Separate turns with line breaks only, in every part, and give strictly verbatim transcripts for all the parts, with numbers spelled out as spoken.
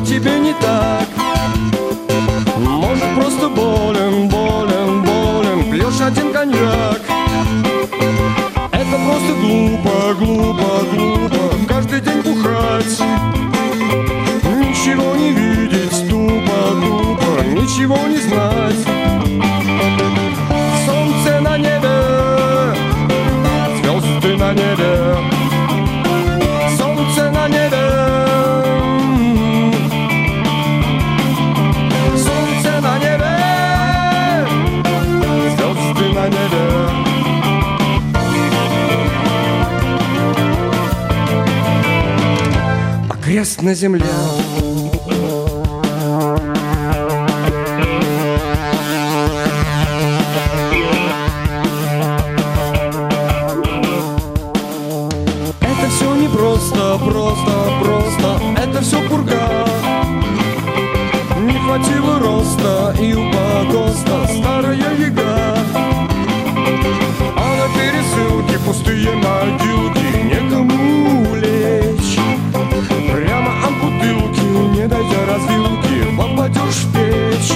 тебе не так. Может, просто болен, болен, болен, пьешь один коньяк. Это просто глупо, глупо, глупо каждый день бухать. Ничего не видеть, тупо, тупо, ничего не знать. Солнце на небе, звезды на небе, солнце на небе, солнце на небе, звезды на небе. А крест на земле. Просто, просто, просто, это все пурга. Не хватило роста и у погоста старая яга. А на пересылке пустые могилки, некому лечь. Прямо от бутылки, не дойдя развилки, попадешь в печь.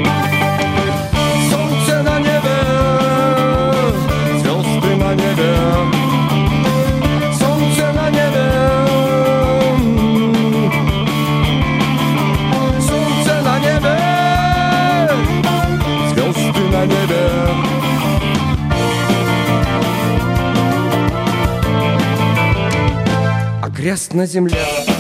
Солнце на небе, звезды на небе, на небе. А крест на земле.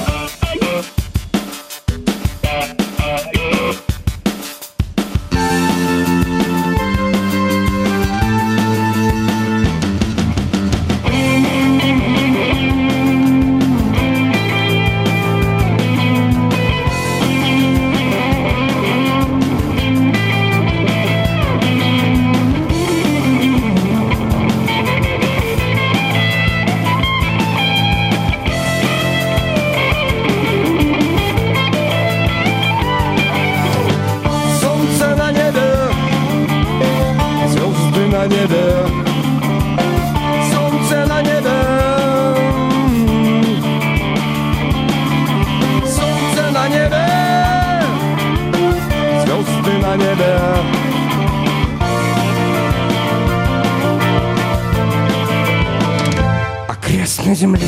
На небе, солнце на небе, солнце на небе, звезды на небе. А крест на земле.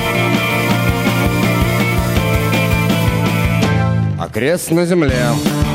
А крест на земле.